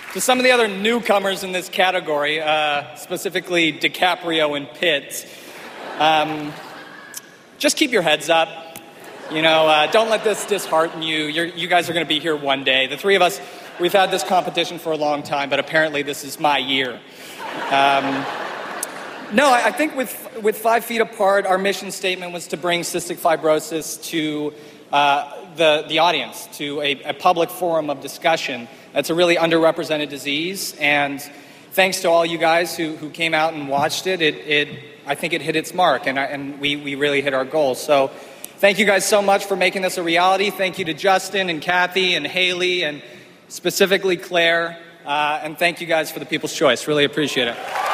To some of the other newcomers in this category, specifically DiCaprio and Pitt, just keep your heads up. Don't let this dishearten you. You guys are going to be here one day. The three of us, we've had this competition for a long time, but apparently this is my year. I think with 5 Feet Apart, our mission statement was to bring cystic fibrosis to the audience, to a public forum of discussion. It's a really underrepresented disease, and thanks to all you guys who came out and watched it, I think it hit its mark, and we really hit our goals. So thank you guys so much for making this a reality. Thank you to Justin and Kathy and Haley and specifically Claire, and thank you guys for the People's Choice. Really appreciate it.